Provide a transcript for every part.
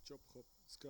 Chop, hop, ska.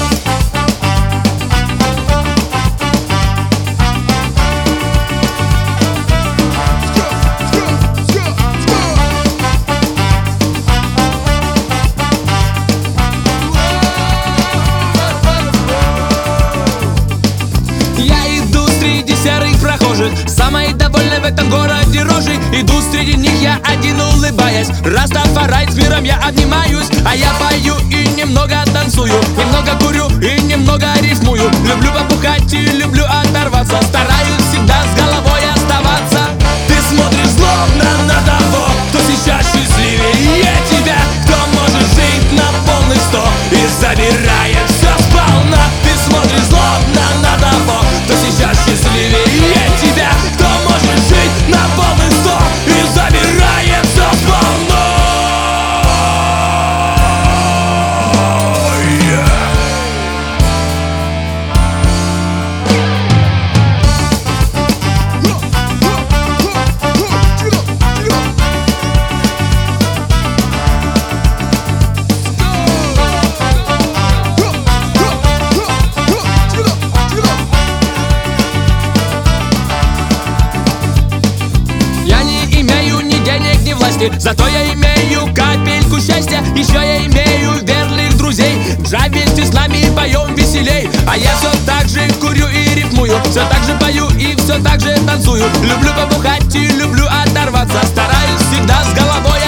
Я иду среди серых прохожих, самой довольной в этом городе рожей. Иду среди них я один, улыбаясь. Растафарай, с миром я обнимаюсь. А я пою и немного танцую, немного курю и немного рифмую. Люблю побухать и люблю оторваться, стараюсь всегда с головой оставаться. Ты смотришь злобно на того, кто сейчас счастливее тебя, кто может жить на полный 100 и забирает все сполна. Ты смотришь злобно на того, кто сейчас счастливее тебя, кто может жить на полный 100 и забирает все сполна. Зато я имею капельку счастья, еще я имею верных друзей. Джа, вместе с нами поем веселей. А я все так же курю и рифмую, все так же пою и все так же танцую. Люблю побухать и люблю оторваться, стараюсь всегда с головой